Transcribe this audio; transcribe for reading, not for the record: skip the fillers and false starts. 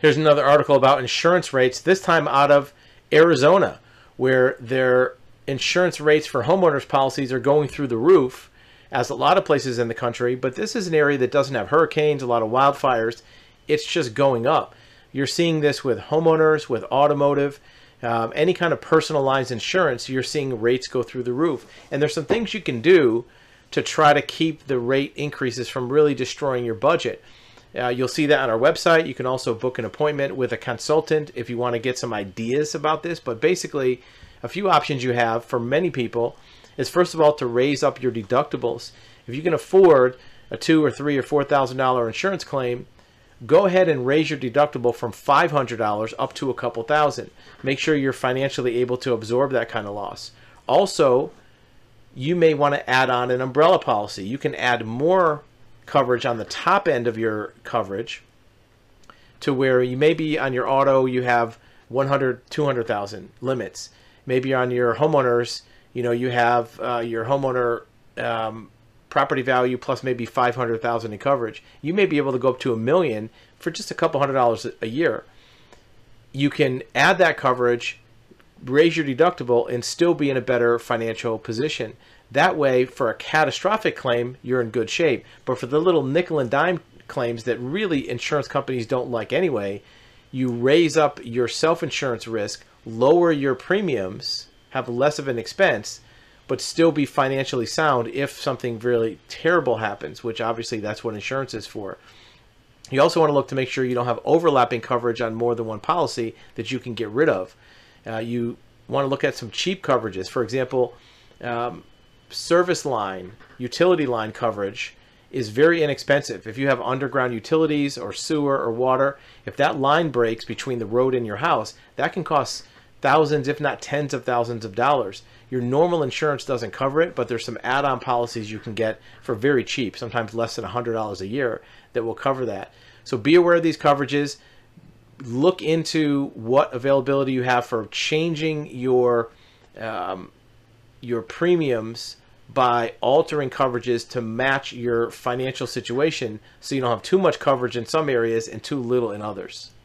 Here's another article about insurance rates, this time out of Arizona, where their insurance rates for homeowners policies are going through the roof, as a lot of places in the country. But this is an area that doesn't have hurricanes, a lot of wildfires. It's just going up. You're seeing this with homeowners, with automotive, any kind of personal lines insurance. You're seeing rates go through the roof. And there's some things you can do to try to keep the rate increases from really destroying your budget. You'll see that on our website. You can also book an appointment with a consultant if you want to get some ideas about this. But basically, a few options you have for many people is, first of all, to raise up your deductibles. If you can afford a $2,000 or $3,000 or $4,000 insurance claim, go ahead and raise your deductible from $500 up to a couple thousand. Make sure you're financially able to absorb that kind of loss. Also, you may want to add on an umbrella policy. You can add more coverage on the top end of your coverage to where you maybe on your auto you have 100, 200,000 limits. Maybe on your homeowners, you have your homeowner property value plus maybe 500,000 in coverage. You may be able to go up to $1 million for just a couple $100 a year. You can add that coverage, raise your deductible, and still be in a better financial position. That way, for a catastrophic claim, you're in good shape. But for the little nickel and dime claims that really insurance companies don't like anyway, you raise up your self-insurance risk, lower your premiums, have less of an expense, but still be financially sound if something really terrible happens, which obviously that's what insurance is for. You also want to look to make sure you don't have overlapping coverage on more than one policy that you can get rid of. You want to look at some cheap coverages. For example, service line, utility line coverage is very inexpensive. If you have underground utilities or sewer or water, if that line breaks between the road and your house, that can cost thousands, if not tens of thousands of dollars. Your normal insurance doesn't cover it, but there's some add-on policies you can get for very cheap, sometimes less than $100 a year, that will cover that. So be aware of these coverages. Look into what availability you have for changing your premiums by altering coverages to match your financial situation, so you don't have too much coverage in some areas and too little in others.